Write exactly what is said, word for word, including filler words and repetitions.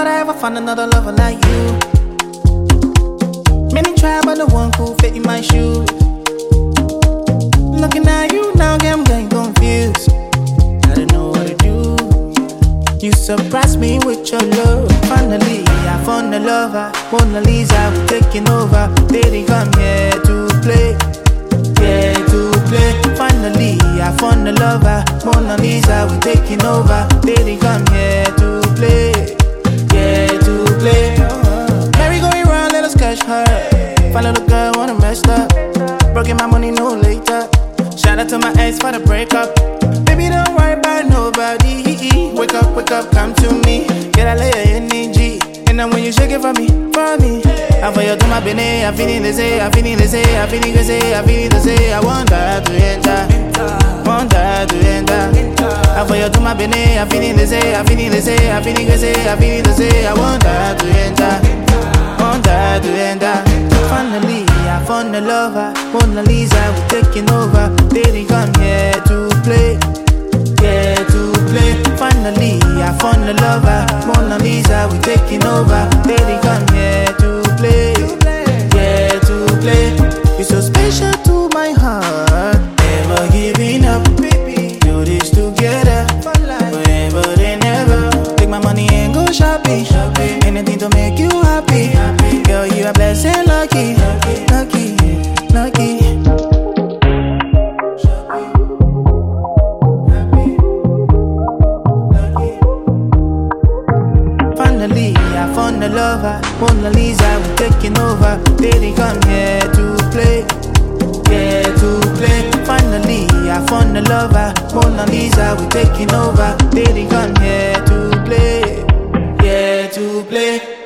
thought I ever find another lover like you. Many try, but the one who fit in my shoes. Looking at you now, I'm getting confused. I don't know what to do. You surprised me with your love. Finally, I found a lover. Mona Lisa, we're taking over. They didn't come here to play. Yeah, to play. Finally, I found a lover. Mona Lisa, we're taking over. They didn't come here to play. Yeah, to play. Merry going round, let us catch her. Find a little girl, wanna mess up. Broken my money, no later. Shout out to my ex for the breakup. Baby, don't worry about nobody. Wake up, wake up, come to me. Get a layer energy. And then when you shake it for me, for me. I for you to my bene, I feel the say, I feel the say, I feel the say, I feel the say. I want that to enter, want that to enter. I for you to my bene, I feel the say, I feel the say, I feel the say, I feel the say. I want that to enter, want that to enter. Finally, I found a lover. Mona Lisa, we're taking over. They didn't come here to play. Yeah, to play. Finally, I found a lover. Mona Lisa, we're taking over. They didn't come here to play. Yeah, to play. You're so special to my heart. Never giving up, baby. Do this together, forever and ever. Take my money and go shopping. Anything to make you happy. Girl, you are blessed and lucky. Lucky, lucky. Finally, I found a lover. Mona Lisa, we're taking over. They didn't come here to play. Yeah, to play. Finally, I found a lover. Mona Lisa, we're taking over. They didn't come here to play. Yeah, to play.